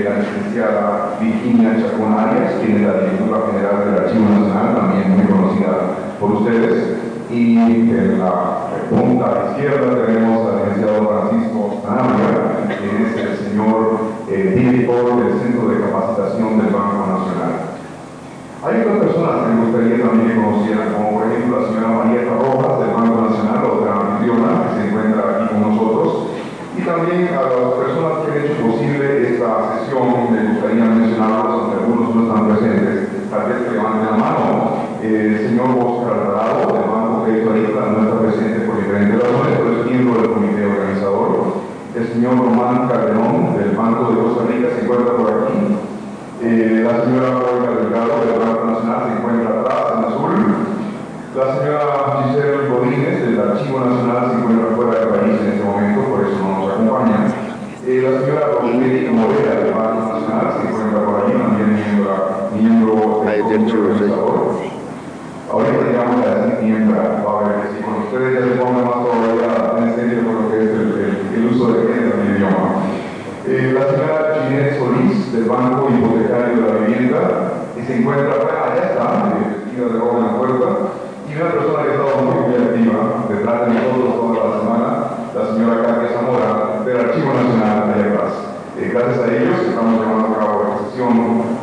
la licenciada Virginia Chacón Arias, quien es la directora general del Archivo Nacional, también muy conocida por ustedes. Y en la punta izquierda tenemos al licenciado Francisco Sanabria, quien es el señor director del Centro de Capacitación del Banco Nacional. Hay otras personas que me gustaría también que conocieran, como por ejemplo la señora Marieta Rojas del Banco Nacional, otra anfitriona que se encuentra aquí con nosotros, y también a las personas que han hecho posible esta sesión. Me gustaría mencionarlos, aunque algunos no están presentes, tal vez que levanten la mano. El señor Oscar Alvarado del Banco Crédito Agrícola no está presente por diferentes razones, pero es miembro del comité organizador. El señor Román Calderón del Banco de Costa Rica se encuentra por aquí. La señora Olga Delgado del Banco Nacional se encuentra atrás en azul. La señora Giselle Godínez del Archivo Nacional se encuentra fuera del país en este momento, por eso no nos acompaña. La señora Rosemary Morera del Banco Nacional se encuentra por allí, también miembro del comité organizador. Ahorita llegamos a decir miembro, va a ver que si con ustedes ya se pongan más todavía en serio con lo que es el uso de género en el idioma. La señora Ginette Solís del Banco Hipotecario de la Vivienda, que se encuentra, allá está, vestida de rojo en la puerta, y una persona que ha estado muy activa detrás de nosotros toda la semana, la señora Katia Zamora del Archivo Nacional de atrás. Gracias a ellos estamos llevando a cabo esta sesión.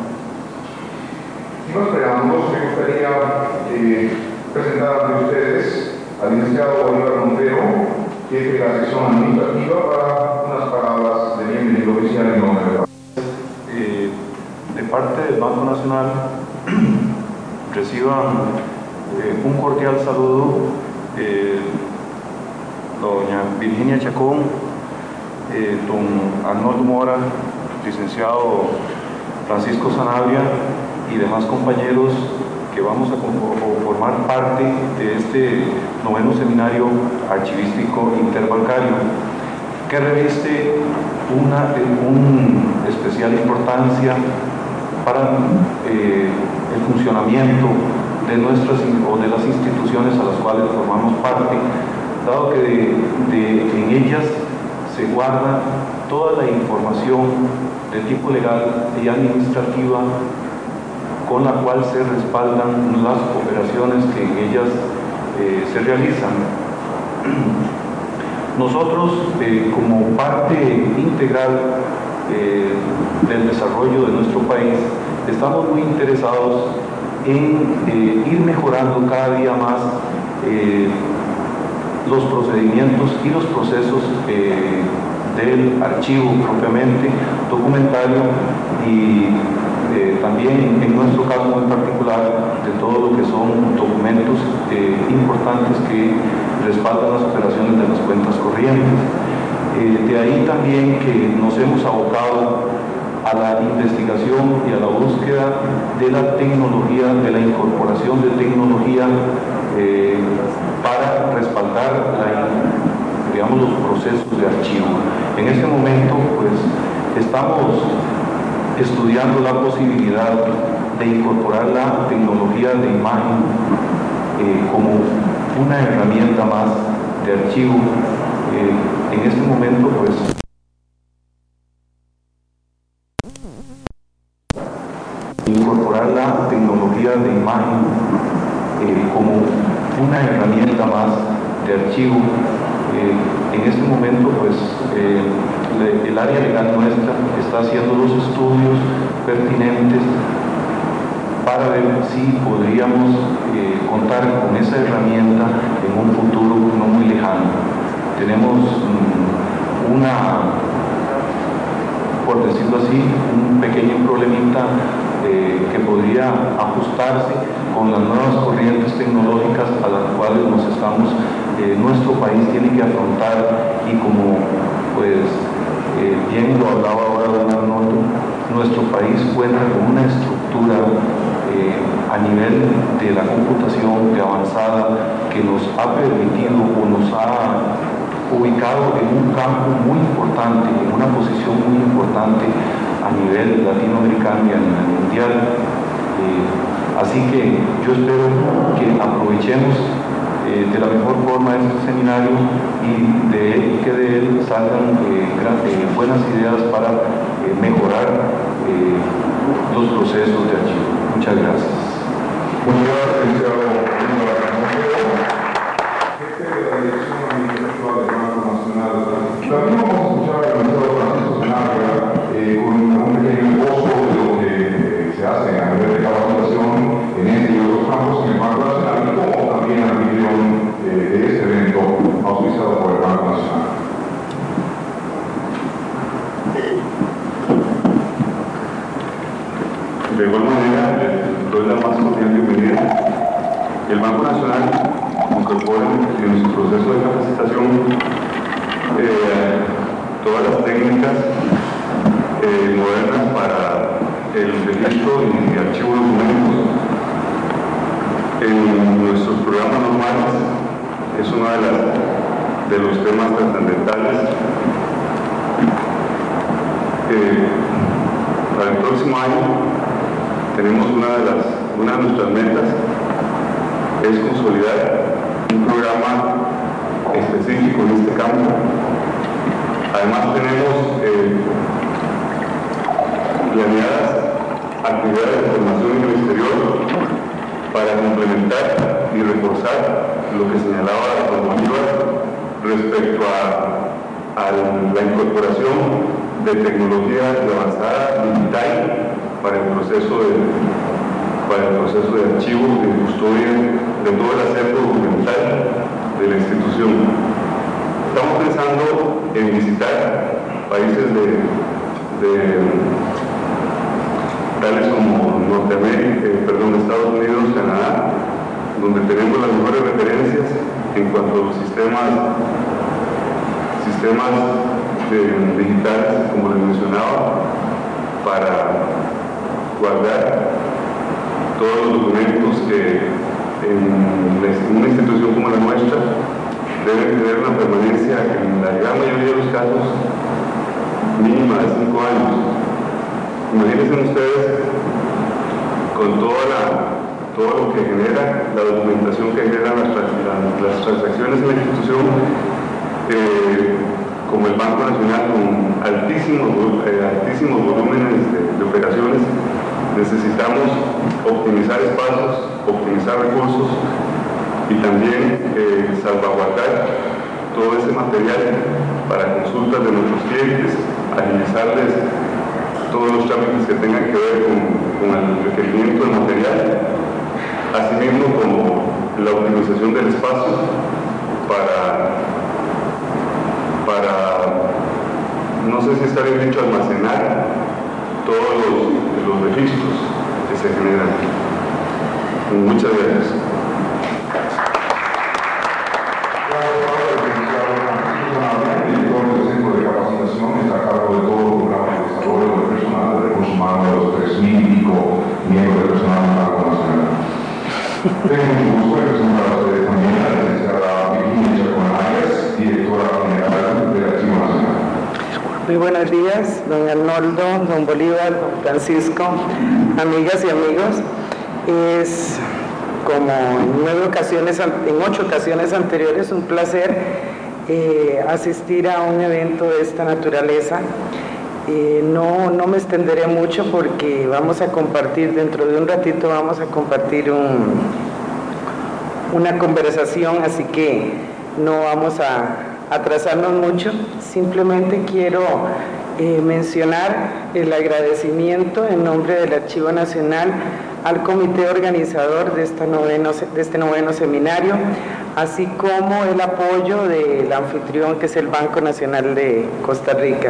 Sin más preámbulos, me gustaría presentar ante ustedes al licenciado Bolívar Montero, jefe de la sección administrativa, para unas palabras de bienvenida oficial en nombre de la de parte del Banco Nacional reciban un cordial saludo doña Virginia Chacón, don Arnoldo Mora, licenciado Francisco Sanabria y demás compañeros que vamos a formar parte de este noveno seminario archivístico interbancario, que reviste una especial importancia para el funcionamiento de nuestras o de las instituciones a las cuales formamos parte, dado que en ellas se guarda toda la información de tipo legal y administrativa con la cual se respaldan las operaciones que en ellas se realizan. Nosotros, como parte integral del desarrollo de nuestro país, estamos muy interesados en ir mejorando cada día más los procedimientos y los procesos del archivo propiamente documentario y también en nuestro caso en particular de todo lo que son documentos importantes que respaldan las operaciones de las cuentas corrientes. De ahí también que nos hemos abocado a la investigación y a la búsqueda de la tecnología, de la incorporación de tecnología para respaldar digamos, los procesos de archivo. En este momento pues estamos estudiando la posibilidad de incorporar la tecnología de imagen como una herramienta más de archivo. En este momento pues incorporar la tecnología de imagen como una herramienta más de archivo. En este momento pues el área legal nuestra está haciendo los estudios pertinentes para ver si podríamos contar con esa herramienta en un futuro no muy lejano. Tenemos por decirlo así, un pequeño problemita que podría ajustarse con las nuevas corrientes tecnológicas a las cuales nuestro país tiene que afrontar, y como pues bien lo hablaba ahora don Arnoldo, nuestro país cuenta con una estructura a nivel de la computación de avanzada que nos ha permitido o nos ha ubicado en un campo muy importante, en una posición muy importante a nivel latinoamericano y a nivel mundial. Así que yo espero que aprovechemos de la mejor forma este seminario y que de él salgan buenas ideas para mejorar De igual manera, les doy la más cordial bienvenida. El Banco Nacional incorpora en su proceso de capacitación todas las técnicas modernas para el registro y archivo de documentos. En nuestros programas normales es uno de los temas trascendentales. Para el próximo año tenemos una de nuestras metas es consolidar un programa específico en este campo. Además tenemos planeadas actividades de formación en el exterior para complementar y reforzar lo que señalaba la normativa respecto a la incorporación de tecnología avanzada digital para el proceso de archivo, de custodia de todo el acervo documental de la institución. Estamos pensando en visitar países tales como Estados Unidos, Canadá, donde tenemos las mejores referencias en cuanto a los sistemas digitales, como les mencionaba, para guardar todos los documentos que en una institución como la nuestra deben tener una permanencia en la gran mayoría de los casos mínima de 5 años. Imagínense ustedes con todo lo que genera, la documentación que generan las transacciones en la institución, como el Banco Nacional, con altísimos volúmenes de operaciones. Necesitamos optimizar espacios, optimizar recursos y también salvaguardar todo ese material para consultas de nuestros clientes, agilizarles todos los trámites que tengan que ver con el requerimiento del material, asimismo como la optimización del espacio para no sé si está bien dicho, almacenar todos los registros que se generan. Muchas gracias. El director del Centro de Capacitación está a cargo de todo el programa de desarrollo del personal de recursos humanos de los 3.000 y pico miembros del personal del Banco Nacional. Tengo mucho gusto de presentar a ustedes también a la licenciada Virginia Chacón Arias, directora general del Archivo Nacional. Muy buenos días, don Arnoldo, don Bolívar, don Francisco, amigas y amigos. Es como en 8 ocasiones anteriores un placer asistir a un evento de esta naturaleza. No me extenderé mucho porque vamos a compartir, dentro de un ratito vamos a compartir una conversación, así que no vamos a atrasarnos mucho. Simplemente quiero mencionar el agradecimiento en nombre del Archivo Nacional al comité organizador de este noveno seminario, así como el apoyo del anfitrión, que es el Banco Nacional de Costa Rica.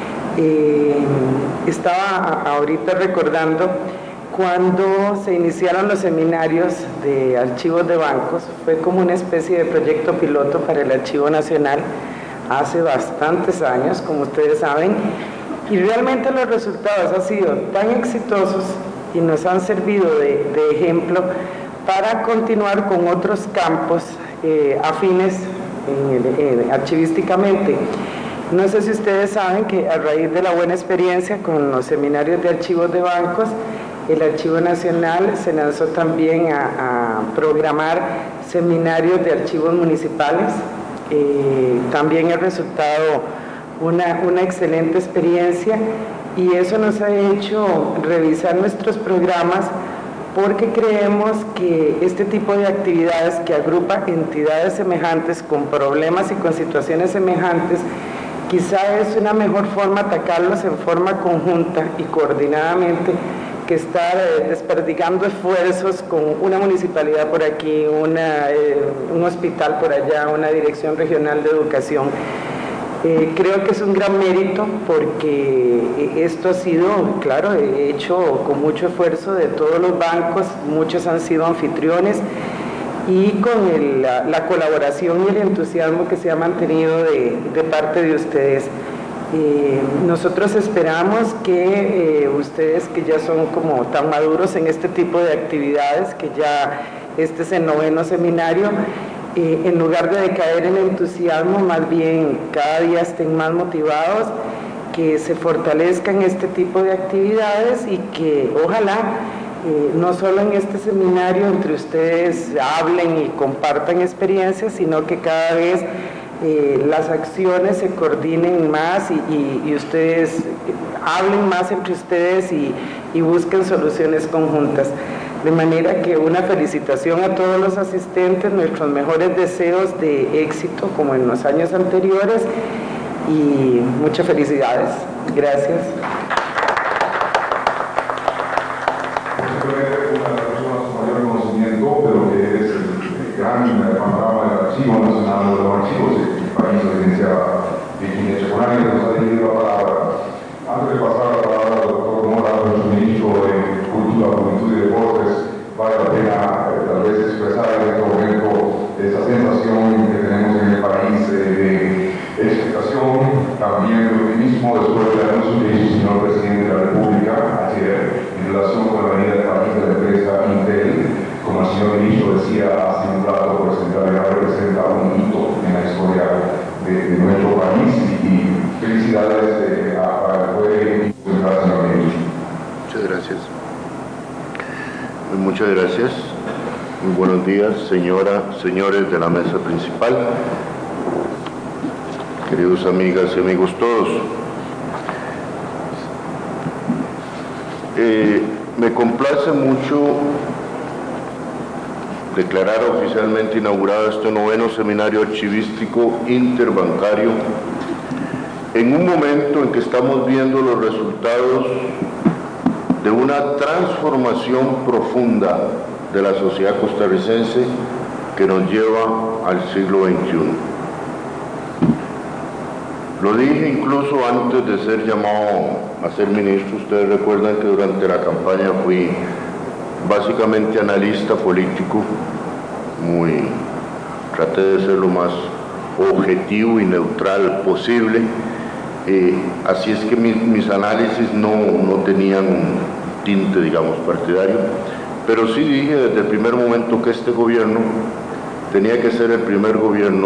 Estaba ahorita recordando cuando se iniciaron los seminarios de archivos de bancos. Fue como una especie de proyecto piloto para el Archivo Nacional hace bastantes años, como ustedes saben, y realmente los resultados han sido tan exitosos y nos han servido de ejemplo para continuar con otros campos afines archivísticamente. No sé si ustedes saben que a raíz de la buena experiencia con los seminarios de archivos de bancos, el Archivo Nacional se lanzó también a programar seminarios de archivos municipales. También ha resultado una excelente experiencia, y eso nos ha hecho revisar nuestros programas, porque creemos que este tipo de actividades que agrupa entidades semejantes con problemas y con situaciones semejantes, quizá es una mejor forma atacarlos en forma conjunta y coordinadamente que estar desperdigando esfuerzos con una municipalidad por aquí, un hospital por allá, una dirección regional de educación. Creo que es un gran mérito porque esto ha sido, claro, hecho con mucho esfuerzo de todos los bancos, muchos han sido anfitriones y con la colaboración y el entusiasmo que se ha mantenido de parte de ustedes. Nosotros esperamos que ustedes, que ya son como tan maduros en este tipo de actividades, que ya este es el 9º seminario, en lugar de decaer en entusiasmo, más bien cada día estén más motivados, que se fortalezcan este tipo de actividades y que ojalá no solo en este seminario entre ustedes hablen y compartan experiencias, sino que cada vez las acciones se coordinen más y ustedes hablen más entre ustedes y busquen soluciones conjuntas. De manera que una felicitación a todos los asistentes, nuestros mejores deseos de éxito como en los años anteriores y muchas felicidades. Gracias. Una de las personas con mayor conocimiento de lo que es el gran panorama del Archivo Nacional de los Archivos, el país, la licenciada Virginia Chaconari, nos ha dirigido la palabra. Antes de pasar la palabra al doctor Mora, nuestro ministro de Cultura, Juventud y Deportes, vale la pena tal vez expresar en este momento esa sensación que tenemos en el país de expectación, también de optimismo, después del anuncio que hizo el señor presidente de la República ayer en relación con la venida del país de la empresa Intel. Como el señor ministro decía hace un rato, pues en realidad representa un hito en la historia de nuestro país y felicidades a el señor ministro. Muchas gracias. Muchas gracias. Muy buenos días, señores de la mesa principal, queridos amigas y amigos todos. Me complace mucho declarar oficialmente inaugurado este 9º seminario archivístico interbancario en un momento en que estamos viendo los resultados de una transformación profunda de la sociedad costarricense que nos lleva al siglo XXI. Lo dije incluso antes de ser llamado a ser ministro. Ustedes recuerdan que durante la campaña fui básicamente analista político, traté de ser lo más objetivo y neutral posible. Así es que mis análisis no tenían un tinte, digamos, partidario, pero sí dije desde el primer momento que este gobierno tenía que ser el primer gobierno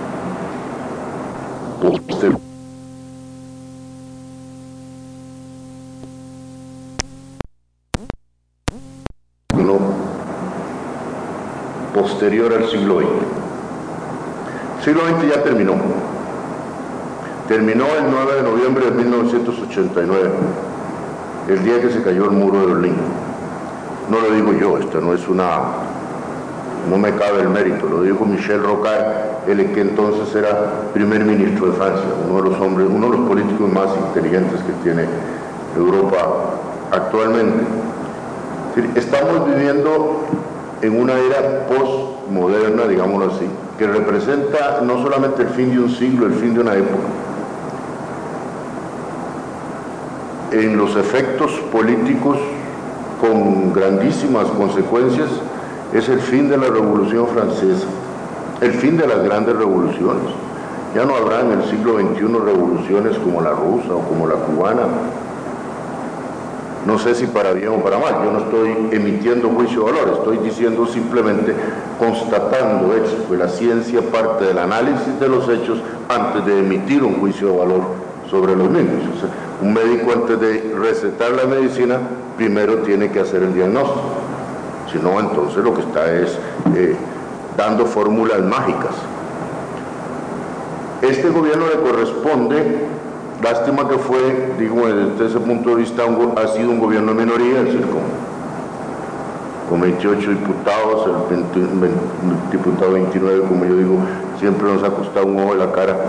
posterior al siglo XX. El siglo XX ya terminó. Terminó el 9 de noviembre de 1989, el día que se cayó el muro de Berlín. No lo digo yo, esto no me cabe el mérito, lo dijo Michel Rocard, el que entonces era primer ministro de Francia, uno de los políticos más inteligentes que tiene Europa actualmente. Estamos viviendo en una era postmoderna, digámoslo así, que representa no solamente el fin de un siglo, el fin de una época. En los efectos políticos con grandísimas consecuencias es el fin de la Revolución Francesa, el fin de las grandes revoluciones. Ya no habrá en el siglo XXI revoluciones como la rusa o como la cubana. No sé si para bien o para mal, yo no estoy emitiendo juicio de valor, estoy diciendo simplemente, constatando hechos, pues la ciencia parte del análisis de los hechos antes de emitir un juicio de valor sobre los mismos. O sea, un médico antes de recetar la medicina, primero tiene que hacer el diagnóstico, si no, entonces lo que está es dando fórmulas mágicas. Este gobierno le corresponde, lástima que fue, digo, desde ese punto de vista, ha sido un gobierno de minoría, es decir, con 28 diputados, el diputado 29, como yo digo, siempre nos ha costado un ojo de la cara.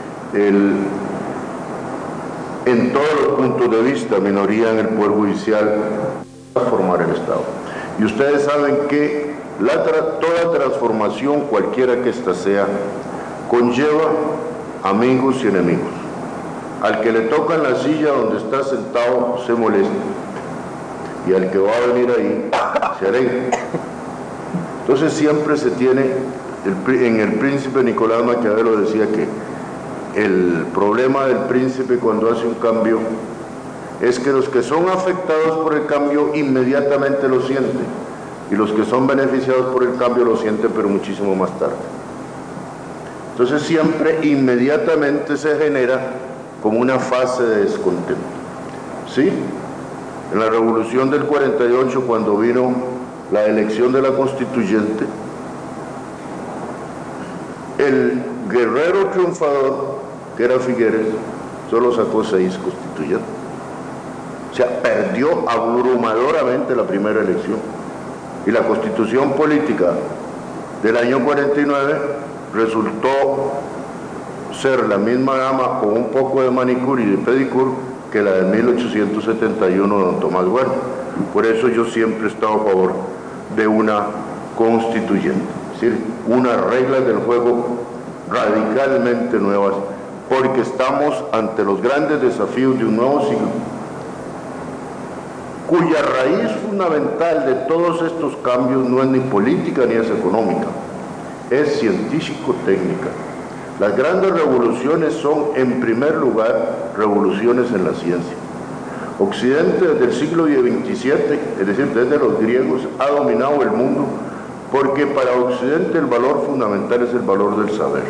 En todos los puntos de vista, minoría en el Poder Judicial, para formar el Estado. Y ustedes saben que toda transformación, cualquiera que ésta sea, conlleva amigos y enemigos. Al que le toca en la silla donde está sentado se molesta, y al que va a venir ahí se alegra. Entonces siempre se tiene, en el príncipe Nicolás Maquiavelo decía que el problema del príncipe cuando hace un cambio es que los que son afectados por el cambio inmediatamente lo sienten, y los que son beneficiados por el cambio lo sienten pero muchísimo más tarde. Entonces siempre inmediatamente se genera como una fase de descontento. ¿Sí? En la Revolución del 48, cuando vino la elección de la constituyente, el guerrero triunfador, que era Figueres, solo sacó 6 constituyentes. O sea, perdió abrumadoramente la primera elección. Y la constitución política del año 49 resultó ser la misma gama con un poco de manicure y de pedicure que la de 1871 de don Tomás Guerra. Por eso yo siempre he estado a favor de una constituyente, es decir, unas reglas del juego radicalmente nuevas, porque estamos ante los grandes desafíos de un nuevo siglo, cuya raíz fundamental de todos estos cambios no es ni política ni es económica, es científico-técnica. Las grandes revoluciones son, en primer lugar, revoluciones en la ciencia. Occidente desde el siglo XVII, es decir, desde los griegos, ha dominado el mundo porque para Occidente el valor fundamental es el valor del saber.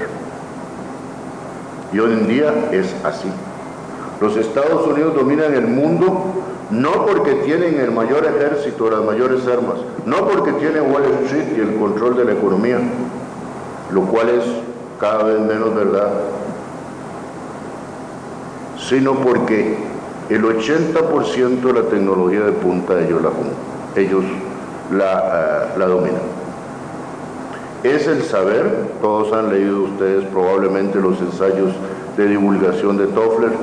Y hoy en día es así. Los Estados Unidos dominan el mundo no porque tienen el mayor ejército, las mayores armas, no porque tienen Wall Street y el control de la economía, lo cual es cada vez menos verdad, sino porque el 80% de la tecnología de punta ellos la dominan. Es el saber, todos han leído ustedes probablemente los ensayos de divulgación de Toffler,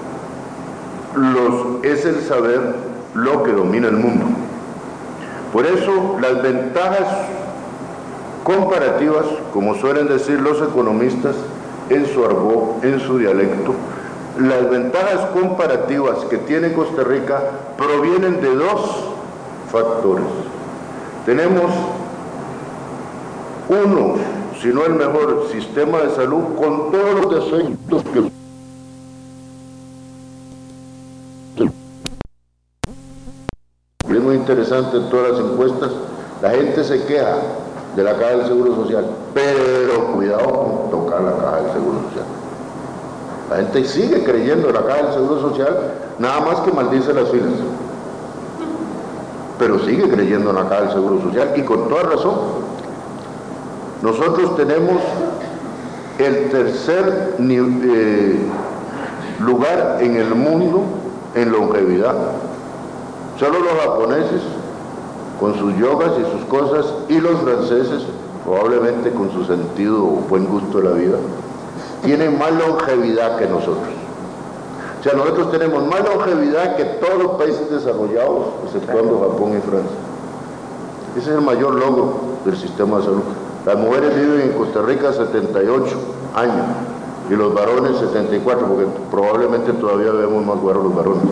es el saber lo que domina el mundo. Por eso las ventajas comparativas, como suelen decir los economistas en su argot, en su dialecto, las ventajas comparativas que tiene Costa Rica provienen de 2 factores. Tenemos uno, si no el mejor sistema de salud, con todos los defectos que es muy interesante. En todas las encuestas la gente se queja de la Caja del Seguro Social, pero cuidado con tocar la Caja del Seguro Social. La gente sigue creyendo en la Caja del Seguro Social, nada más que maldice las filas, pero sigue creyendo en la Caja del Seguro Social, y con toda razón. Nosotros tenemos el tercer lugar en el mundo en longevidad. Solo los japoneses con sus yogas y sus cosas, y los franceses, probablemente con su sentido o buen gusto de la vida, tienen más longevidad que nosotros. O sea, nosotros tenemos más longevidad que todos los países desarrollados, exceptuando Japón y Francia. Ese es el mayor logro del sistema de salud. Las mujeres viven en Costa Rica 78 años y los varones 74, porque probablemente todavía vemos más guaros los varones.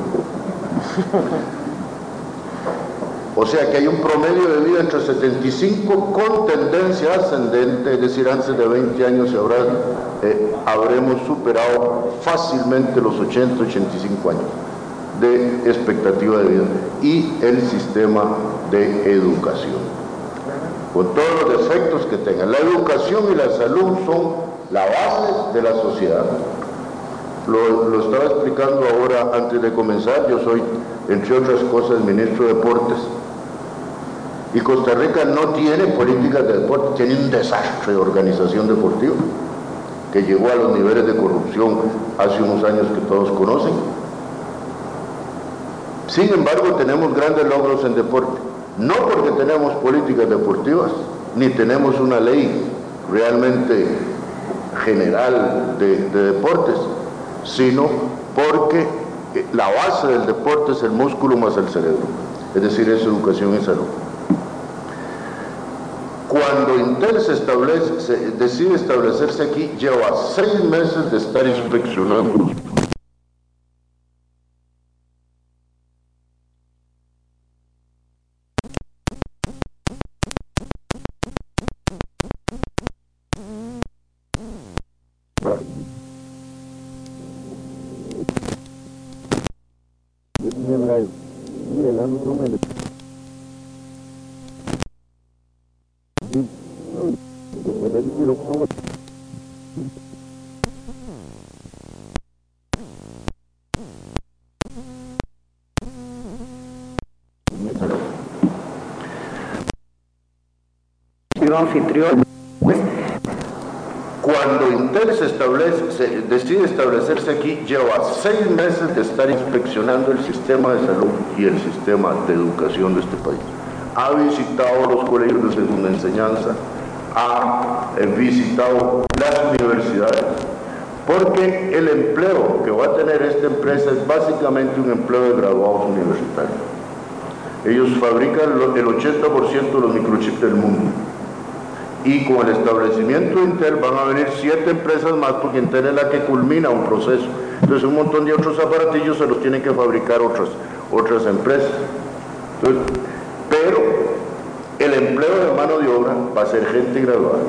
O sea que hay un promedio de vida entre 75 con tendencia ascendente, es decir, antes de 20 años habremos superado fácilmente los 80, 85 años de expectativa de vida, y el sistema de educación, con todos los defectos que tenga. La educación y la salud son la base de la sociedad. Lo estaba explicando ahora antes de comenzar. Yo soy, entre otras cosas, ministro de Deportes, y Costa Rica no tiene políticas de deporte, tiene un desastre de organización deportiva que llegó a los niveles de corrupción hace unos años que todos conocen. Sin embargo, tenemos grandes logros en deporte, no porque tenemos políticas deportivas, ni tenemos una ley realmente general de deportes, sino porque la base del deporte es el músculo más el cerebro, es decir, es educación y salud. Cuando Intel decide establecerse aquí, lleva 6 meses de estar inspeccionando. Anfitrión. Cuando Intel decide establecerse aquí, lleva 6 meses de estar inspeccionando el sistema de salud y el sistema de educación de este país. Ha visitado los colegios de segunda enseñanza, ha visitado las universidades, porque el empleo que va a tener esta empresa es básicamente un empleo de graduados universitarios. Ellos fabrican el 80% de los microchips del mundo. Y con el establecimiento de Intel van a venir 7 empresas más, porque Intel es la que culmina un proceso. Entonces un montón de otros aparatillos se los tienen que fabricar otras empresas. Entonces, pero el empleo de mano de obra va a ser gente graduada.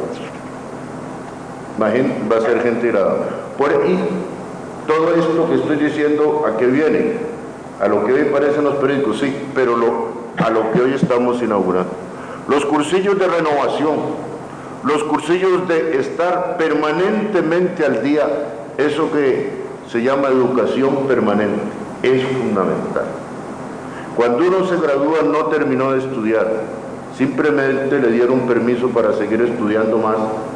Va a ser gente graduada. Y todo esto que estoy diciendo, ¿a qué viene? A lo que hoy parecen los periódicos, sí, pero a lo que hoy estamos inaugurando. Los cursillos de renovación, los cursillos de estar permanentemente al día, eso que se llama educación permanente, es fundamental. Cuando uno se gradúa no terminó de estudiar, simplemente le dieron permiso para seguir estudiando más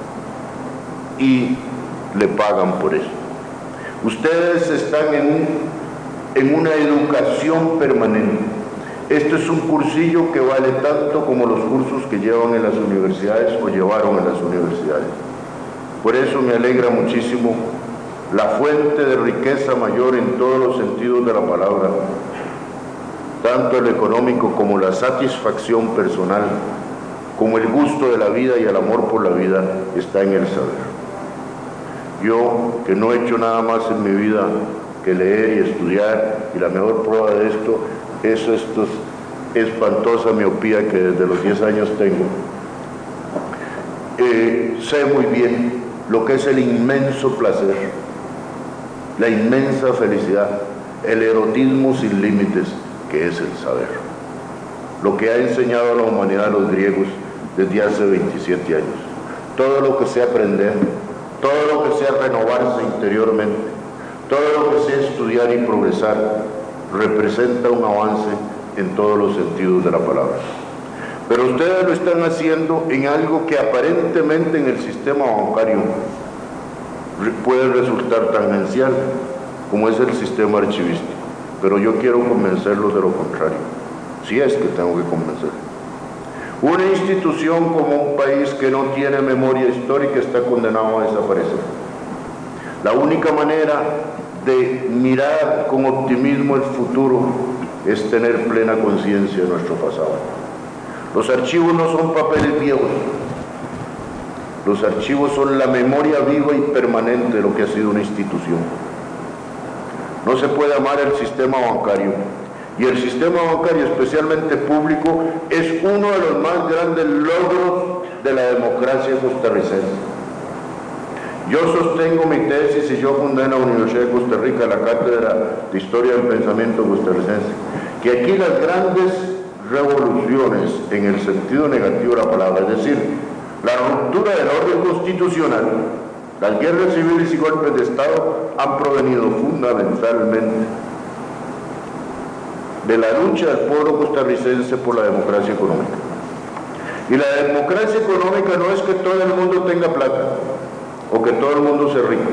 y le pagan por eso. Ustedes están en una educación permanente. Este es un cursillo que vale tanto como los cursos que llevan en las universidades o llevaron en las universidades. Por eso me alegra muchísimo la fuente de riqueza mayor en todos los sentidos de la palabra, tanto el económico como la satisfacción personal, como el gusto de la vida y el amor por la vida, está en el saber. Yo, que no he hecho nada más en mi vida que leer y estudiar, y la mejor prueba de esto es esta espantosa miopía que desde los 10 años tengo, sé muy bien lo que es el inmenso placer, la inmensa felicidad, el erotismo sin límites que es el saber, lo que ha enseñado a la humanidad a los griegos desde hace 27 años. Todo lo que sea aprender, todo lo que sea renovarse interiormente, todo lo que sea estudiar y progresar, representa un avance en todos los sentidos de la palabra. Pero ustedes lo están haciendo en algo que aparentemente en el sistema bancario puede resultar tangencial, como es el sistema archivístico. Pero yo quiero convencerlos de lo contrario, si es que tengo que convencerlos. Una institución como un país que no tiene memoria histórica está condenado a desaparecer. La única manera de mirar con optimismo el futuro es tener plena conciencia de nuestro pasado. Los archivos no son papeles viejos, los archivos son la memoria viva y permanente de lo que ha sido una institución. No se puede amar el sistema bancario, y el sistema bancario, especialmente público, es uno de los más grandes logros de la democracia costarricense. Yo sostengo mi tesis y yo fundé en la Universidad de Costa Rica la Cátedra de Historia del Pensamiento Costarricense, que aquí las grandes revoluciones, en el sentido negativo de la palabra, es decir, la ruptura del orden constitucional, las guerras civiles y golpes de Estado, han provenido fundamentalmente de la lucha del pueblo costarricense por la democracia económica. Y la democracia económica no es que todo el mundo tenga plata o que todo el mundo sea rico.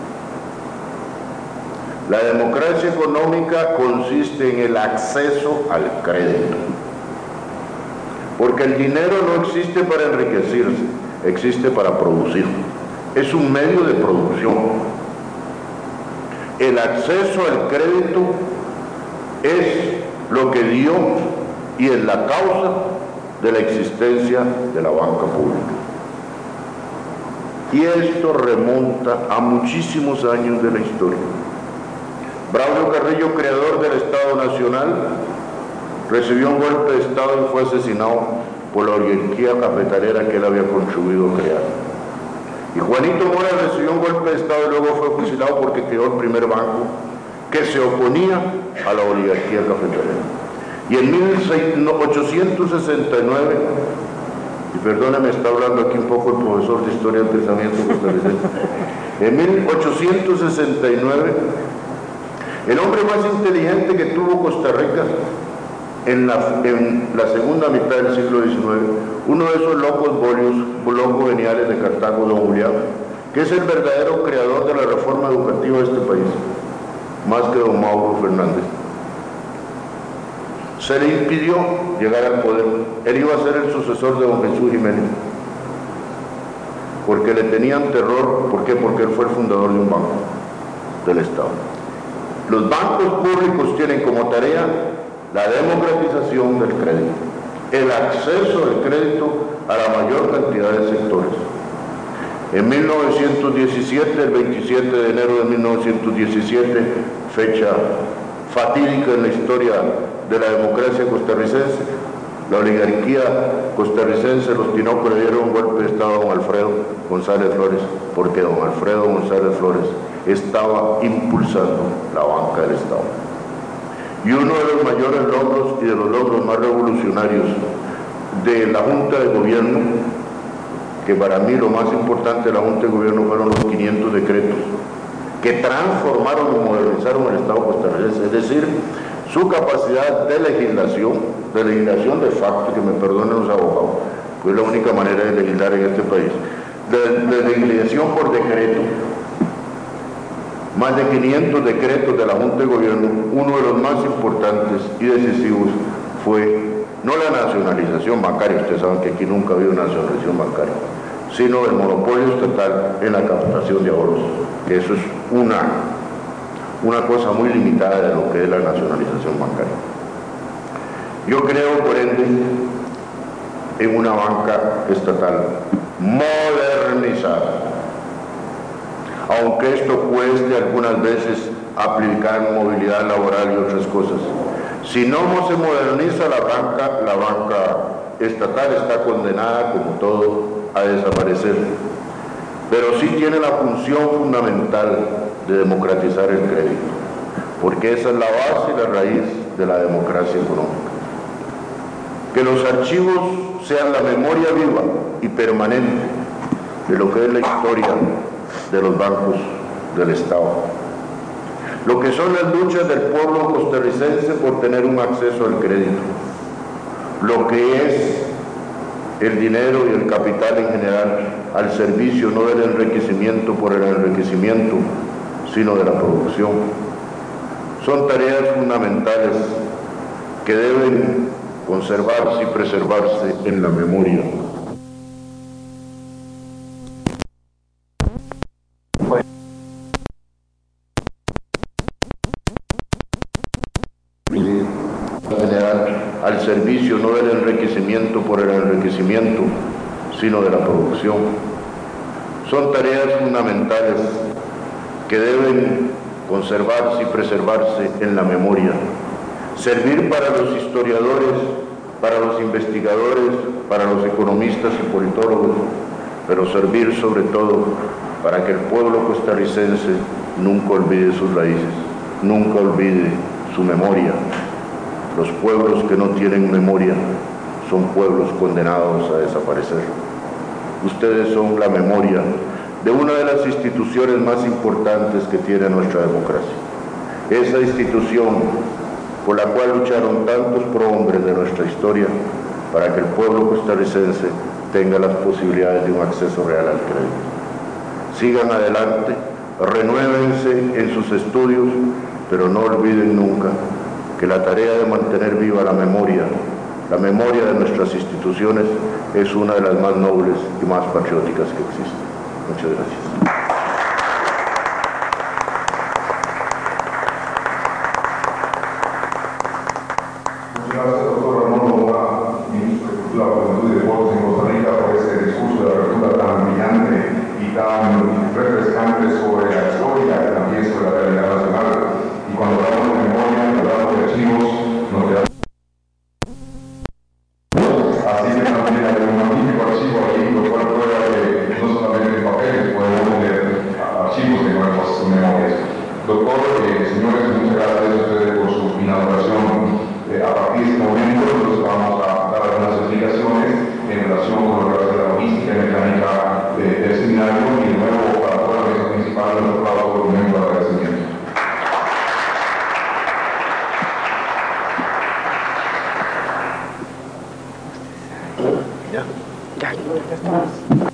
La democracia económica consiste en el acceso al crédito, porque el dinero no existe para enriquecerse, existe para producir. Es un medio de producción. El acceso al crédito es lo que dio y es la causa de la existencia de la banca pública. Y esto remonta a muchísimos años de la historia. Braulio Carrillo, creador del Estado Nacional, recibió un golpe de Estado y fue asesinado por la oligarquía cafetalera que él había contribuido a crear. Y Juanito Mora recibió un golpe de Estado y luego fue fusilado porque creó el primer banco que se oponía a la oligarquía cafetalera. Y en 1869, y perdóneme, está hablando aquí un poco el profesor de Historia del Pensamiento costarricense, en 1869, el hombre más inteligente que tuvo Costa Rica en la segunda mitad del siglo XIX, uno de esos locos geniales de Cartago, don Julián, que es el verdadero creador de la reforma educativa de este país, más que don Mauro Fernández. Se le impidió llegar al poder. Él iba a ser el sucesor de don Jesús Jiménez, porque le tenían terror. ¿Por qué? Porque él fue el fundador de un banco del Estado. Los bancos públicos tienen como tarea la democratización del crédito, el acceso al crédito a la mayor cantidad de sectores. En 1917, el 27 de enero de 1917, fecha fatídica en la historia de la democracia costarricense, la oligarquía costarricense, los Tinoco, le dieron un golpe de Estado a don Alfredo González Flores, porque don Alfredo González Flores estaba impulsando la banca del Estado. Y uno de los mayores logros y de los logros más revolucionarios de la Junta de Gobierno, que para mí lo más importante de la Junta de Gobierno fueron los 500 decretos que transformaron y modernizaron el Estado costarricense, es decir, su capacidad de legislación de facto, que me perdonen los abogados, pues es la única manera de legislar en este país, de legislación por decreto. Más de 500 decretos de la Junta de Gobierno. Uno de los más importantes y decisivos fue no la nacionalización bancaria, ustedes saben que aquí nunca ha habido nacionalización bancaria, sino el monopolio estatal en la captación de ahorros, que eso es una cosa muy limitada de lo que es la nacionalización bancaria. Yo creo, por ende, en una banca estatal modernizada, aunque esto cueste algunas veces aplicar movilidad laboral y otras cosas. Si no se moderniza la banca estatal está condenada, como todo, a desaparecer. Pero sí tiene la función fundamental de democratizar el crédito, porque esa es la base y la raíz de la democracia económica. Que los archivos sean la memoria viva y permanente de lo que es la historia de los bancos del Estado. Lo que son las luchas del pueblo costarricense por tener un acceso al crédito. Lo que es el dinero y el capital en general al servicio no del enriquecimiento por el enriquecimiento, sino de la producción. Son tareas fundamentales que deben conservarse y preservarse en la memoria. Al servicio no del enriquecimiento por el enriquecimiento, sino de la producción. Son tareas fundamentales que deben conservarse y preservarse en la memoria. Servir para los historiadores, para los investigadores, para los economistas y politólogos, pero servir sobre todo para que el pueblo costarricense nunca olvide sus raíces, nunca olvide su memoria. Los pueblos que no tienen memoria son pueblos condenados a desaparecer. Ustedes son la memoria de una de las instituciones más importantes que tiene nuestra democracia. Esa institución por la cual lucharon tantos prohombres de nuestra historia para que el pueblo costarricense tenga las posibilidades de un acceso real al crédito. Sigan adelante, renuévense en sus estudios, pero no olviden nunca que la tarea de mantener viva la memoria de nuestras instituciones es una de las más nobles y más patrióticas que existen. Muchas gracias. Muchas gracias, doctor Ramón Mora, ministro de Cultura. A partir de este momento nosotros vamos a dar algunas explicaciones en relación con lo que va a ser la logística y mecánica del seminario, y de nuevo para toda la mesa principal nuestro aplauso por un momento de agradecimiento. Ya estamos.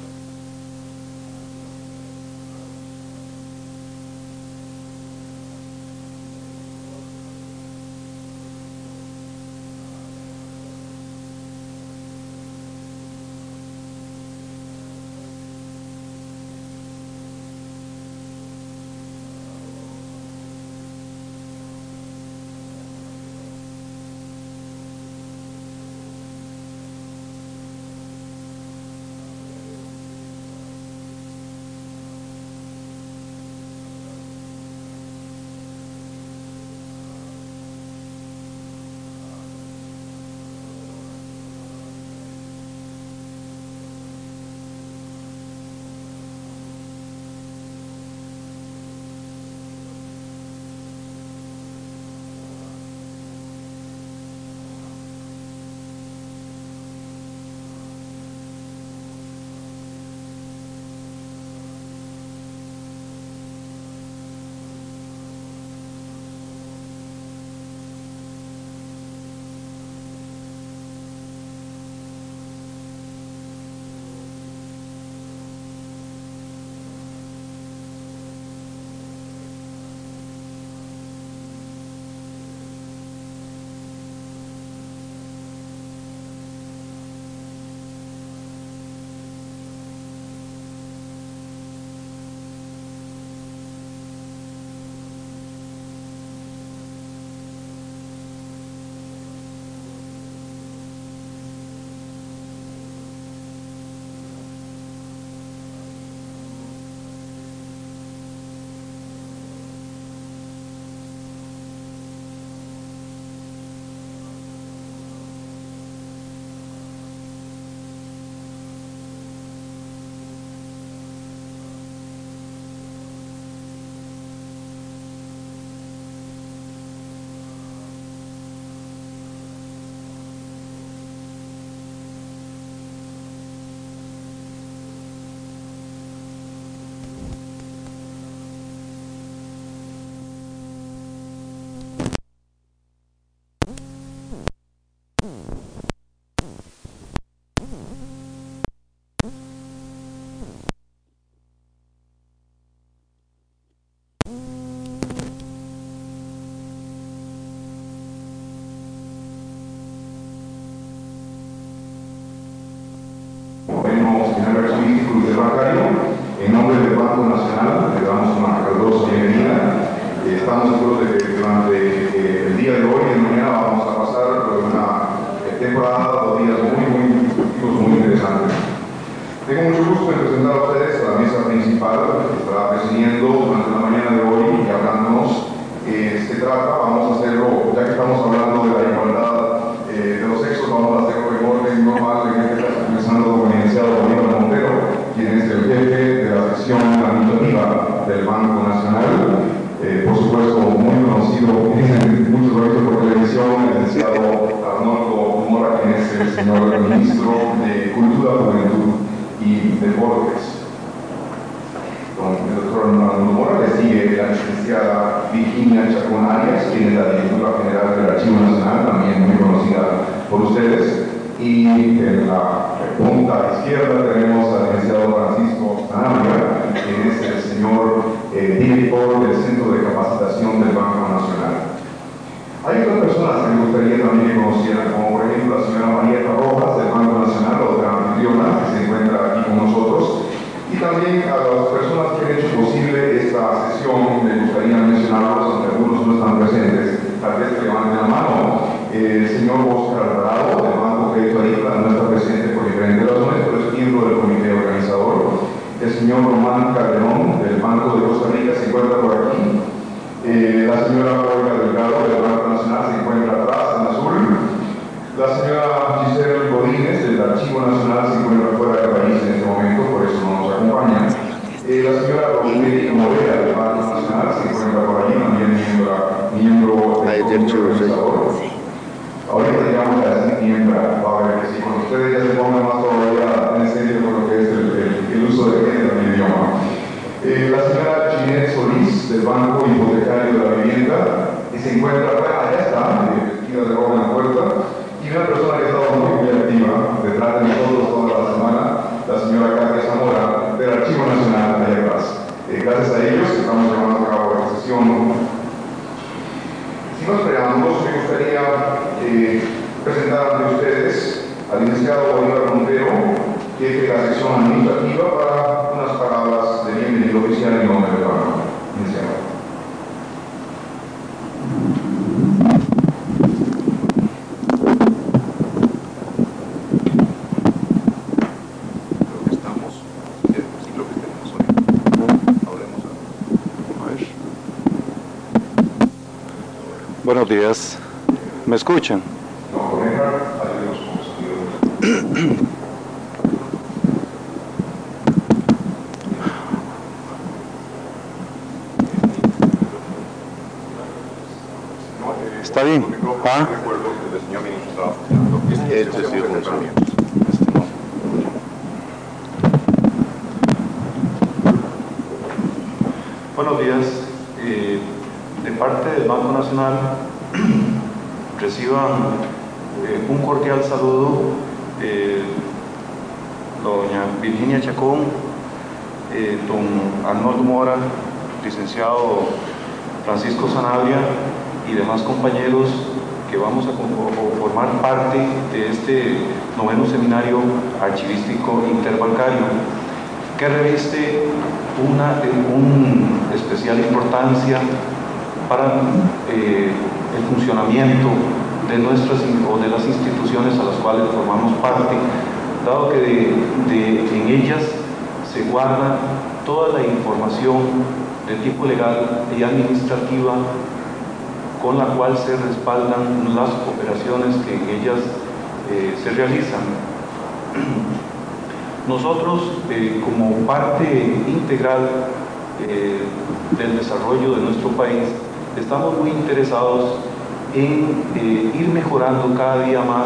En nombre del Banco Nacional le damos una calurosa bienvenida. Estamos seguros de que durante el día de hoy y mañana vamos a pasar por una temporada de días muy productivos, muy interesantes. Tengo mucho gusto en presentar a ustedes a la mesa principal que estará presidiendo durante la mañana de hoy y hablándonos. Se trata, vamos a hacerlo, ya que estamos hablando de la igualdad de los sexos, vamos a hacerlo en orden normal, comenzando con el licenciado Bolívar Montero, quien es el jefe de la sección administrativa del Banco Nacional, por supuesto muy conocido en muchos proyectos por televisión, el licenciado Arnoldo Mora, quien es el señor ministro de Cultura, Juventud y Deportes. Con el doctor Arnoldo Mora le sigue la licenciada Virginia Chacón Arias, quien es la directora general del Archivo Nacional, también muy conocida por ustedes. Y en la punta izquierda tenemos al licenciado Francisco Sanabria, quien es el señor director del Centro de Capacitación del Banco Nacional. Hay otras personas que me gustaría también que conocieran, como por ejemplo la señora Marieta Rojas del Banco Nacional, otra anfitriona que se encuentra aquí con nosotros, y también a las personas que han hecho posible esta sesión. Me gustaría mencionarlos, aunque algunos no están presentes, tal vez que levanten la mano. El señor Oscar Alvarado del Banco Crédito Agrícola no está presente por diferentes razones, pero es miembro del comité organizador. El señor Román Calderón del Banco de Costa Rica se encuentra por aquí. La señora Olga Delgado del Banco Nacional se encuentra atrás en azul. La señora Giselle Godínez del Archivo Nacional se encuentra fuera del país en este momento, por eso no nos acompaña. La señora Rosemary Morera del Banco Nacional se encuentra por allí, también miembro del comité organizador. me gustaría presentar ante ustedes al licenciado Bolívar Montero, jefe de la sección administrativa, para unas palabras de bienvenida oficial en nombre del banco. Licenciado. Buenos días. ¿Me escuchan? ¿Está bien? ¿Ah? Buenos días. De parte del Banco Nacional reciban un cordial saludo doña Virginia Chacón, don Arnoldo Mora, licenciado Francisco Sanabria y demás compañeros que vamos a formar parte de este 9º seminario archivístico interbancario, que reviste una especial importancia para el funcionamiento de de las instituciones a las cuales formamos parte, dado que en ellas se guarda toda la información de tipo legal y administrativa con la cual se respaldan las operaciones que en ellas se realizan. Nosotros, como parte integral del desarrollo de nuestro país, estamos muy interesados en ir mejorando cada día más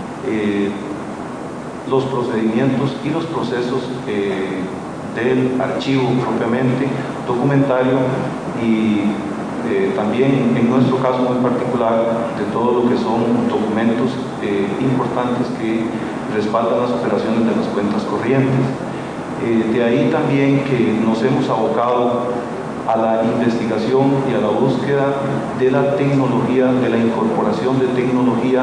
los procedimientos y los procesos del archivo propiamente documentario y también en nuestro caso muy particular de todo lo que son documentos importantes que respaldan las operaciones de las cuentas corrientes. De ahí también que nos hemos abocado a la investigación y a la búsqueda de la tecnología, de la incorporación de tecnología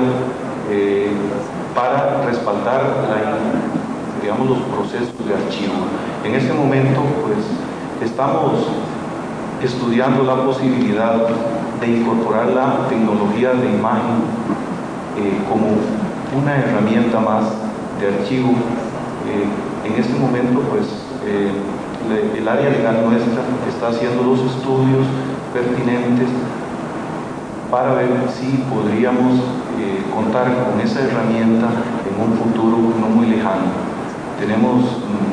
para respaldar los procesos de archivo. En este momento, pues, estamos estudiando la posibilidad de incorporar la tecnología de imagen como una herramienta más de archivo. En este momento, pues, el área legal nuestra está haciendo los estudios pertinentes para ver si podríamos contar con esa herramienta en un futuro no muy lejano. Tenemos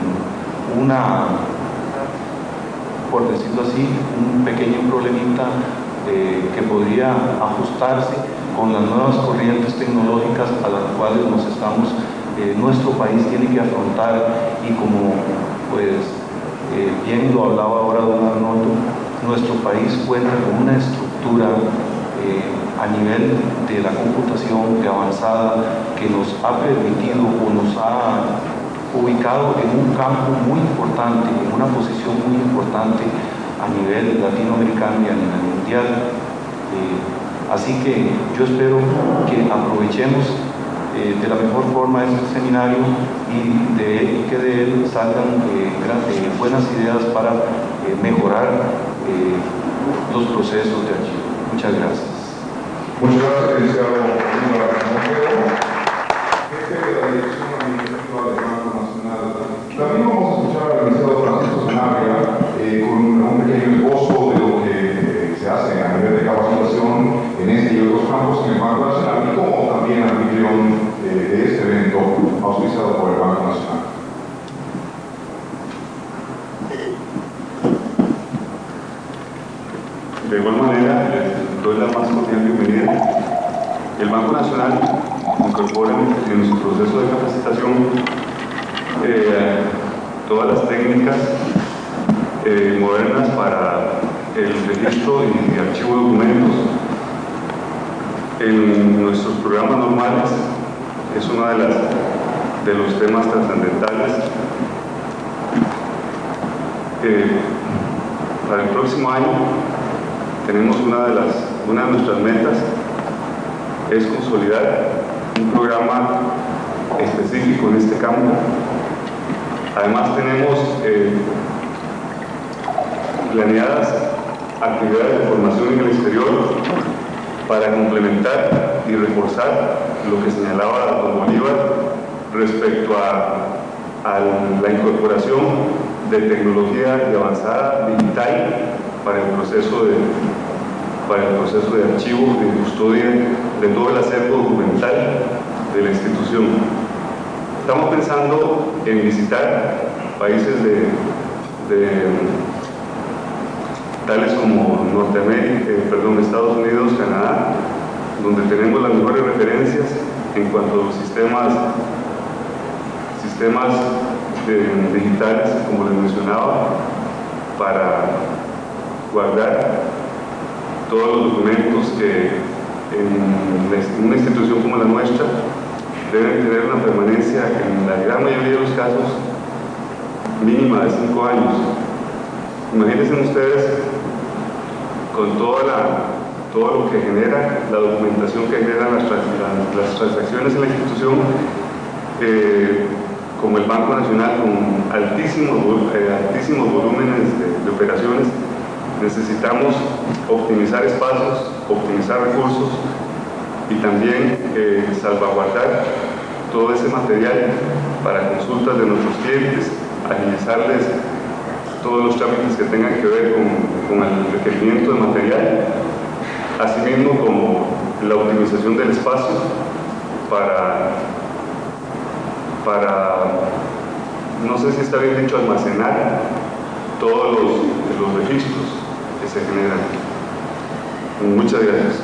por decirlo así, un pequeño problemita que podría ajustarse con las nuevas corrientes tecnológicas a las cuales nuestro país tiene que afrontar, y como pues bien lo hablaba ahora don Arnoldo, nuestro país cuenta con una estructura a nivel de la computación avanzada que nos ha permitido o nos ha ubicado en un campo muy importante, en una posición muy importante a nivel latinoamericano y a nivel mundial. Así que yo espero que aprovechemos de la mejor forma este seminario y que de él salgan buenas ideas para mejorar los procesos de archivo. Muchas gracias. Muchas gracias, licenciado Bolívar Montero, jefe de la Dirección Administrativa del Banco Nacional. También vamos a escuchar al licenciado Francisco Sanabria con un pequeño esbozo de lo que se hace a nivel de capacitación en este y otros campos en el Banco Nacional, y como también anfitrión de este evento auspiciado por el Banco Nacional. De igual manera, les doy la más cordial bienvenida. El Banco Nacional incorpora en su proceso de capacitación todas las técnicas modernas para el registro y archivo de documentos. En nuestros programas normales es uno de los temas trascendentales. Para el próximo año tenemos una de nuestras metas es consolidar un programa específico en este campo. Además tenemos planeadas actividades de formación en el exterior para complementar y reforzar lo que señalaba don Bolívar respecto a la incorporación de tecnología y avanzada digital para el proceso de archivo, de custodia de todo el acervo documental de la institución. Estamos pensando en visitar países tales como Estados Unidos, Canadá, donde tenemos las mejores referencias en cuanto a los sistemas digitales, como les mencionaba, para guardar todos los documentos que en una institución como la nuestra deben tener una permanencia, en la gran mayoría de los casos, mínima de 5 años. Imagínense ustedes con todo lo que genera, la documentación que generan las transacciones en la institución, como el Banco Nacional, con altísimos volúmenes de operaciones. Necesitamos optimizar espacios, optimizar recursos y también salvaguardar todo ese material para consultas de nuestros clientes, agilizarles todos los trámites que tengan que ver con el requerimiento de material, asimismo como la optimización del espacio para no sé si está bien dicho, almacenar todos los registros que se generan. Muchas gracias.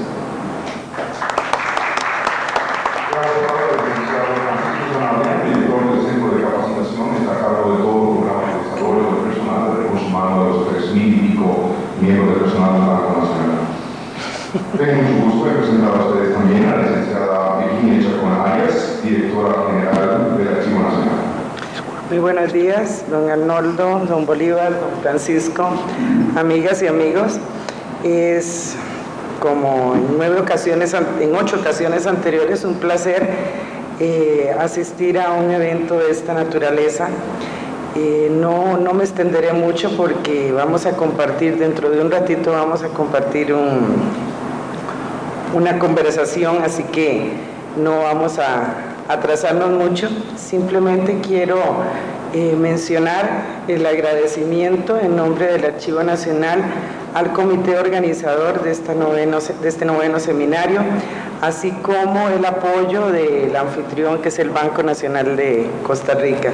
Director del Centro de Capacitación está a cargo de todo el programa de desarrollo del personal de recursos humanos de los 3.000 y pico miembros del personal del Banco Nacional. Tengo mucho gusto de presentar a ustedes también a la licenciada Virginia Chacón Arias, directora general del Archivo Nacional. Muy buenos días, don Arnoldo, don Bolívar, don Francisco, amigas y amigos. Es como en 8 ocasiones anteriores, un placer asistir a un evento de esta naturaleza. No me extenderé mucho porque vamos a compartir, dentro de un ratito vamos a compartir una conversación, así que no vamos a atrasarnos mucho. Simplemente quiero mencionar el agradecimiento en nombre del Archivo Nacional al comité organizador de este noveno seminario, así como el apoyo del anfitrión, que es el Banco Nacional de Costa Rica.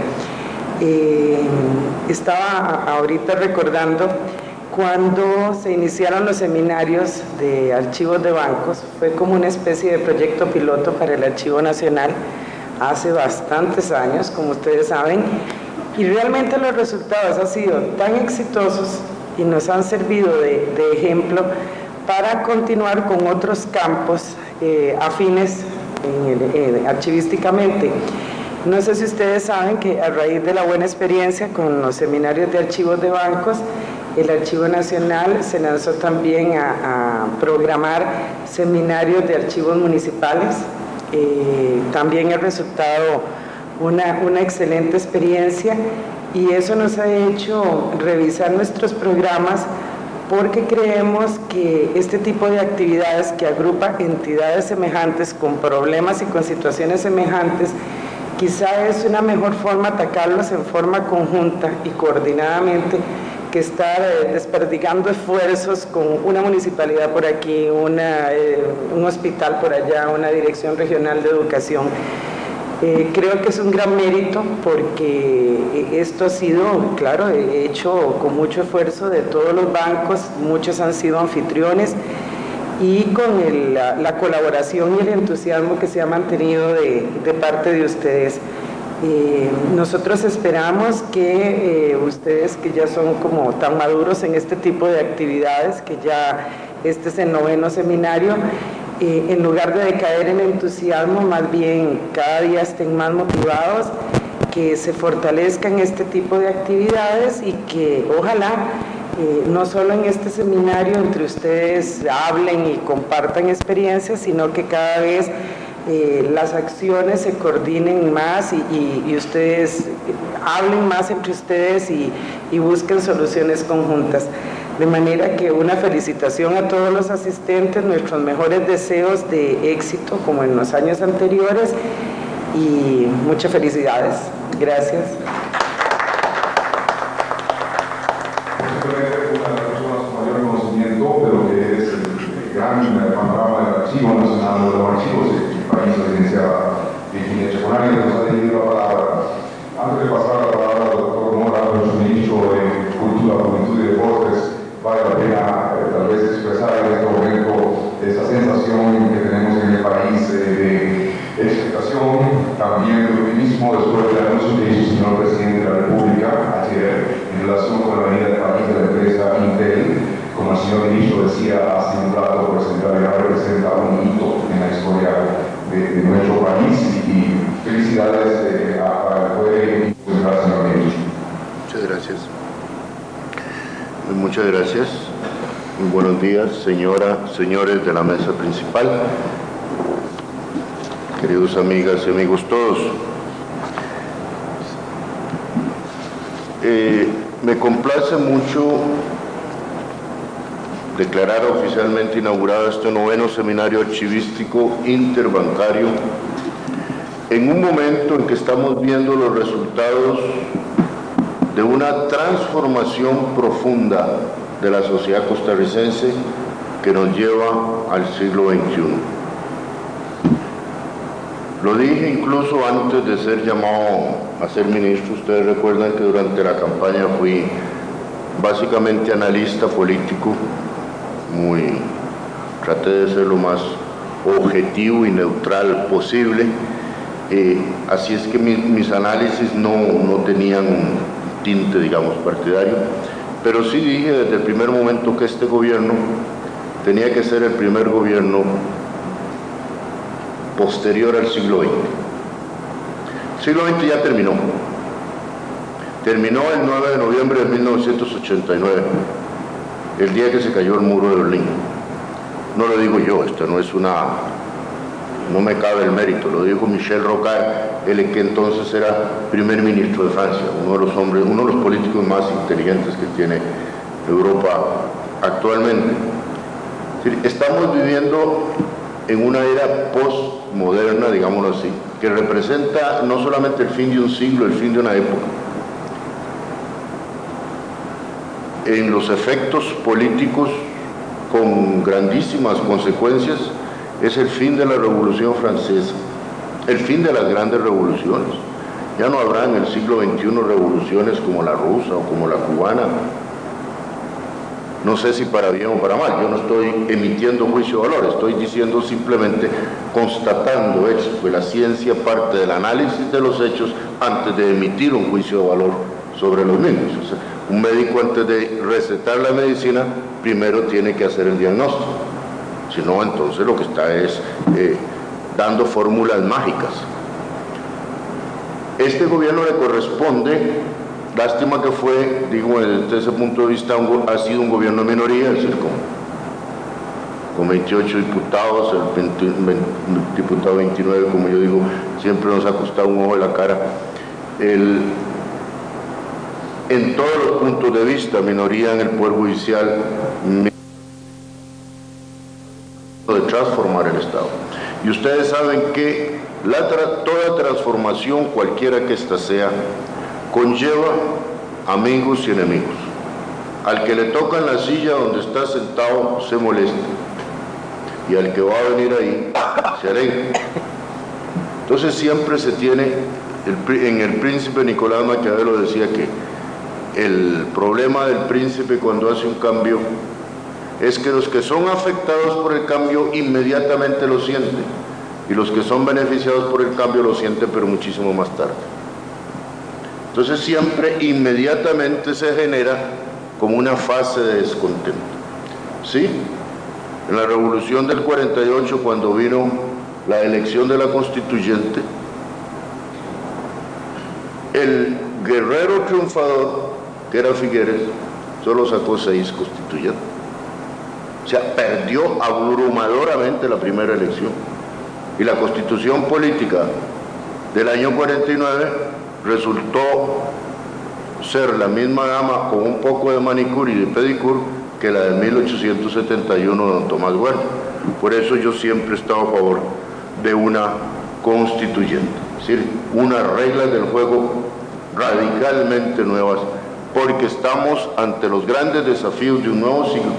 Estaba ahorita recordando cuando se iniciaron los seminarios de archivos de bancos. Fue como una especie de proyecto piloto para el Archivo Nacional hace bastantes años, como ustedes saben, y realmente los resultados han sido tan exitosos y nos han servido de ejemplo para continuar con otros campos afines archivísticamente. No sé si ustedes saben que a raíz de la buena experiencia con los seminarios de archivos de bancos, el Archivo Nacional se lanzó también a programar seminarios de archivos municipales. También ha resultado una excelente experiencia, y eso nos ha hecho revisar nuestros programas, porque creemos que este tipo de actividades que agrupa entidades semejantes con problemas y con situaciones semejantes, quizá es una mejor forma atacarlos en forma conjunta y coordinadamente que estar desperdigando esfuerzos con una municipalidad por aquí, un hospital por allá, una dirección regional de educación. Creo que es un gran mérito, porque esto ha sido, claro, hecho con mucho esfuerzo de todos los bancos. Muchos han sido anfitriones, y con la colaboración y el entusiasmo que se ha mantenido de parte de ustedes. Nosotros esperamos que ustedes, que ya son como tan maduros en este tipo de actividades, que ya este es el noveno seminario, en lugar de decaer en entusiasmo, más bien cada día estén más motivados, que se fortalezcan este tipo de actividades, y que ojalá no solo en este seminario entre ustedes hablen y compartan experiencias, sino que cada vez las acciones se coordinen más y ustedes hablen más entre ustedes y busquen soluciones conjuntas. De manera que una felicitación a todos los asistentes, nuestros mejores deseos de éxito como en los años anteriores y muchas felicidades. Gracias. Pero que es el gran panorama del Archivo Nacional de los Archivos del país, la licenciada Virginia Echeconari, nos ha tenido la palabra. Antes de pasar la palabra al doctor Mora, nuestro ministro de Cultura, Juventud y Deportes, vale la pena tal vez expresar en este momento esa sensación que tenemos en el país de expectación, también de optimismo después del anuncio que hizo el señor presidente de la República ayer en relación con la venida del país de la empresa Intel. Como el señor ministro decía hace un rato, pues en realidad representa un hito en la historia de nuestro país y felicidades para el poder y al señor ministro. Muchas gracias. Muchas gracias. Muy buenos días, señores de la mesa principal, queridos amigas y amigos todos. Me complace mucho declarar oficialmente inaugurado este 9º seminario archivístico interbancario en un momento en que estamos viendo los resultados de una transformación profunda de la sociedad costarricense que nos lleva al siglo XXI. Lo dije incluso antes de ser llamado a ser ministro. Ustedes recuerdan que durante la campaña fui básicamente analista político, traté de ser lo más objetivo y neutral posible, así es que mis análisis no tenían un tinte, digamos, partidario, pero sí dije desde el primer momento que este gobierno tenía que ser el primer gobierno posterior al siglo XX. El siglo XX ya terminó el 9 de noviembre de 1989, el día que se cayó el muro de Berlín. No lo digo yo, no me cabe el mérito, lo dijo Michel Rocard, el que entonces era primer ministro de Francia, uno de los políticos más inteligentes que tiene Europa actualmente. Estamos viviendo en una era postmoderna, digámoslo así, que representa no solamente el fin de un siglo, el fin de una época. En los efectos políticos con grandísimas consecuencias es el fin de la Revolución Francesa, el fin de las grandes revoluciones. Ya no habrá en el siglo XXI revoluciones como la rusa o como la cubana. No sé si para bien o para mal, yo no estoy emitiendo juicio de valor, estoy diciendo simplemente, constatando hechos, pues la ciencia parte del análisis de los hechos antes de emitir un juicio de valor sobre los mismos. O sea, un médico antes de recetar la medicina, primero tiene que hacer el diagnóstico, si no, entonces lo que está es dando fórmulas mágicas. Este gobierno le corresponde, lástima que fue, digo, desde ese punto de vista, ha sido un gobierno de minoría, es decir, con 28 diputados, el diputado 29, como yo digo, siempre nos ha costado un ojo de la cara. En todos los puntos de vista, minoría en el Poder Judicial, de transformar el Estado. Y ustedes saben que toda transformación, cualquiera que ésta sea, conlleva amigos y enemigos. Al que le toca en la silla donde está sentado se molesta, y al que va a venir ahí se alegra. Entonces siempre se tiene, en el Príncipe Nicolás Maquiavelo decía que el problema del príncipe cuando hace un cambio es que los que son afectados por el cambio inmediatamente lo sienten, y los que son beneficiados por el cambio lo sienten pero muchísimo más tarde. Entonces siempre inmediatamente se genera como una fase de descontento. ¿Sí? En la Revolución del 48, cuando vino la elección de la constituyente, el guerrero triunfador, que era Figueres, solo sacó 6 constituyentes. O sea, perdió abrumadoramente la primera elección. Y la constitución política del año 49 resultó ser la misma dama con un poco de manicure y de pedicure que la de 1871 de don Tomás Huerta. Por eso yo siempre he estado a favor de una constituyente, es decir, unas reglas del juego radicalmente nuevas, porque estamos ante los grandes desafíos de un nuevo siglo,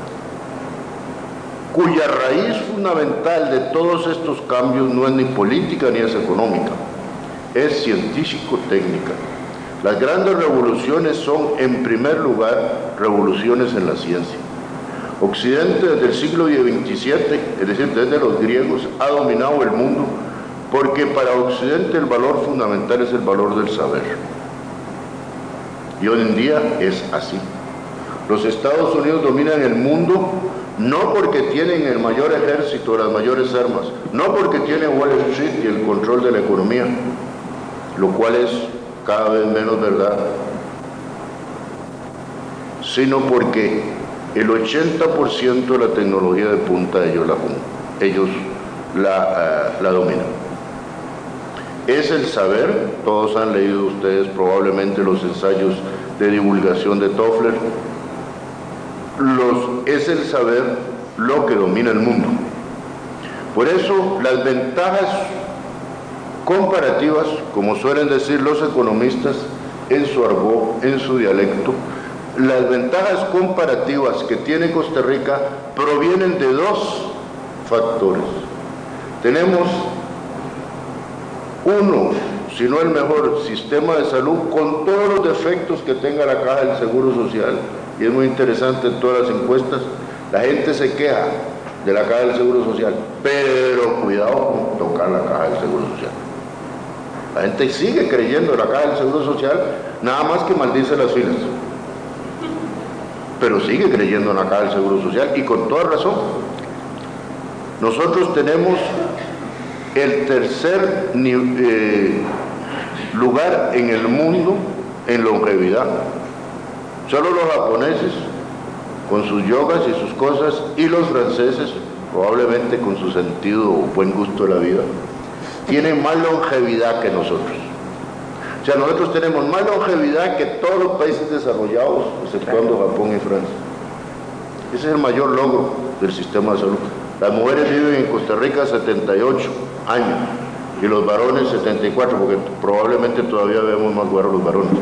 cuya raíz fundamental de todos estos cambios no es ni política ni es económica, es científico-técnica. Las grandes revoluciones son, en primer lugar, revoluciones en la ciencia. Occidente desde el siglo XVII, es decir, desde los griegos, ha dominado el mundo porque para Occidente el valor fundamental es el valor del saber. Y hoy en día es así. Los Estados Unidos dominan el mundo no porque tienen el mayor ejército, las mayores armas, no porque tienen Wall Street y el control de la economía, lo cual es cada vez menos verdad, sino porque el 80% de la tecnología de punta ellos la dominan. Es el saber, todos han leído ustedes probablemente los ensayos de divulgación de Toffler, es el saber lo que domina el mundo. Por eso las ventajas comparativas, como suelen decir los economistas en su argot, en su dialecto, las ventajas comparativas que tiene Costa Rica provienen de 2 factores. Tenemos uno, si no el mejor, sistema de salud con todos los defectos que tenga la Caja del Seguro Social, y es muy interesante en todas las encuestas, la gente se queja de la Caja del Seguro Social, pero cuidado con tocar la Caja del Seguro Social. La gente sigue creyendo en la Caja del Seguro Social, nada más que maldice las filas, pero sigue creyendo en la Caja del Seguro Social, y con toda razón. Nosotros tenemos el tercer lugar en el mundo en longevidad. Solo los japoneses, con sus yogas y sus cosas, y los franceses, probablemente con su sentido o buen gusto de la vida, tienen más longevidad que nosotros. O sea, nosotros tenemos más longevidad que todos los países desarrollados, exceptuando Japón y Francia. Ese es el mayor logro del sistema de salud. Las mujeres viven en Costa Rica 78 años y los varones 74, porque probablemente todavía vemos más guarros los varones.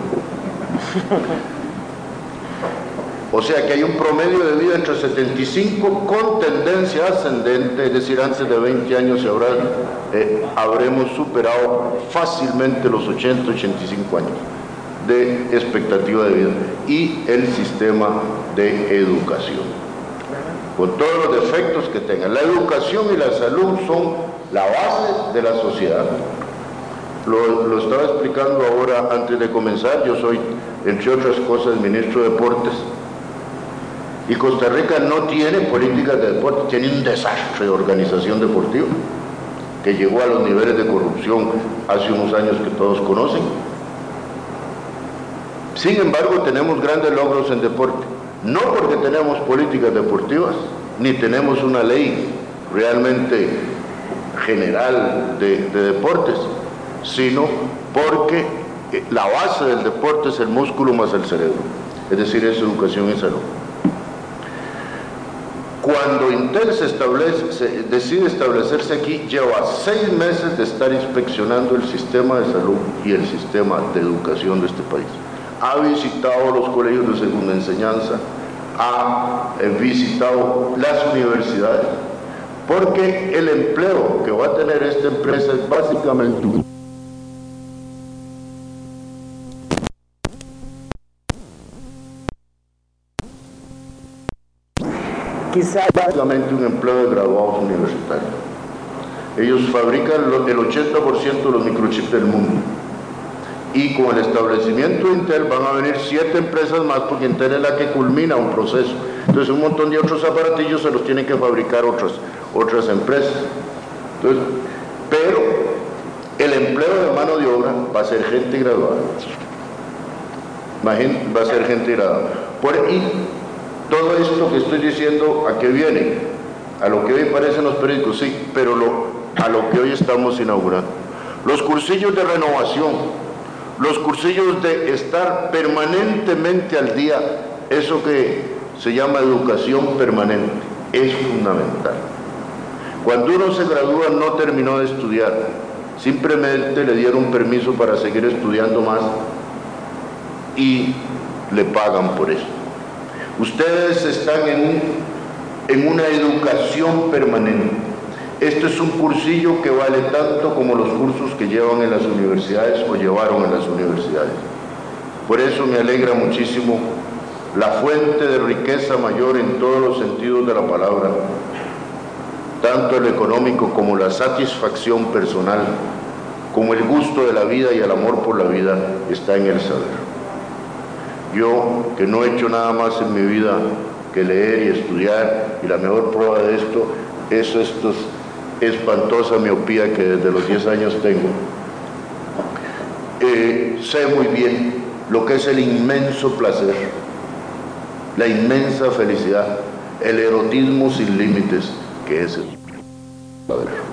O sea que hay un promedio de vida entre 75 con tendencia ascendente, es decir, antes de 20 años habremos superado fácilmente los 80, 85 años de expectativa de vida, y el sistema de educación, con todos los defectos que tengan. La educación y la salud son la base de la sociedad. Lo estaba explicando ahora antes de comenzar. Yo soy, entre otras cosas, ministro de Deportes, y Costa Rica no tiene políticas de deporte, tiene un desastre de organización deportiva que llegó a los niveles de corrupción hace unos años que todos conocen. Sin embargo, tenemos grandes logros en deporte, no porque tenemos políticas deportivas, ni tenemos una ley realmente general de deportes, sino porque la base del deporte es el músculo más el cerebro, es decir, es educación y salud. Cuando Intel decide establecerse aquí, lleva 6 meses de estar inspeccionando el sistema de salud y el sistema de educación de este país. Ha visitado los colegios de segunda enseñanza, ha visitado las universidades, porque el empleo que va a tener esta empresa es básicamente un empleo de graduados universitarios. Ellos fabrican el 80% de los microchips del mundo, y con el establecimiento de Intel van a venir 7 empresas más, porque Intel es la que culmina un proceso. Entonces un montón de otros aparatillos se los tienen que fabricar otras empresas. Entonces, pero el empleo de mano de obra va a ser gente graduada. Va a ser gente graduada. Y todo esto que estoy diciendo, ¿a qué viene? A lo que hoy parecen los periódicos, sí, pero a lo que hoy estamos inaugurando. Los cursillos de renovación, los cursillos de estar permanentemente al día, eso que se llama educación permanente, es fundamental. Cuando uno se gradúa no terminó de estudiar, simplemente le dieron permiso para seguir estudiando más y le pagan por eso. Ustedes están en una educación permanente. Este es un cursillo que vale tanto como los cursos que llevan en las universidades o llevaron en las universidades. Por eso me alegra muchísimo la fuente de riqueza mayor en todos los sentidos de la palabra, tanto el económico como la satisfacción personal, como el gusto de la vida y el amor por la vida, está en el saber. Yo, que no he hecho nada más en mi vida que leer y estudiar, y la mejor prueba de esto es esta espantosa miopía que desde los 10 años tengo, sé muy bien lo que es el inmenso placer, la inmensa felicidad, el erotismo sin límites que es el saber.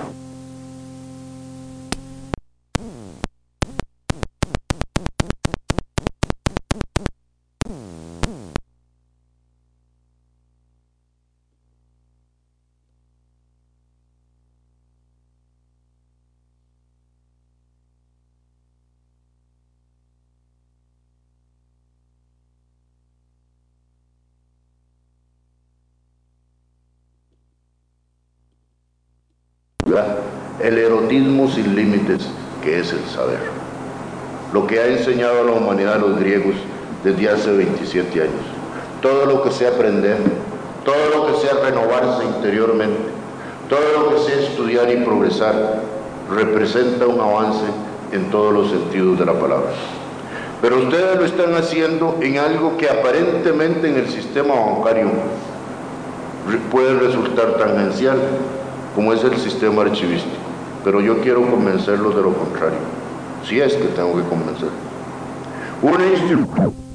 El erotismo sin límites que es el saber, lo que ha enseñado a la humanidad a los griegos desde hace 27 años. Todo lo que sea aprender, todo lo que sea renovarse interiormente, todo lo que sea estudiar y progresar, representa un avance en todos los sentidos de la palabra. Pero ustedes lo están haciendo en algo que aparentemente en el sistema bancario puede resultar tangencial, como es el sistema archivístico. Pero yo quiero convencerlos de lo contrario, si es que tengo que convencer. Una institución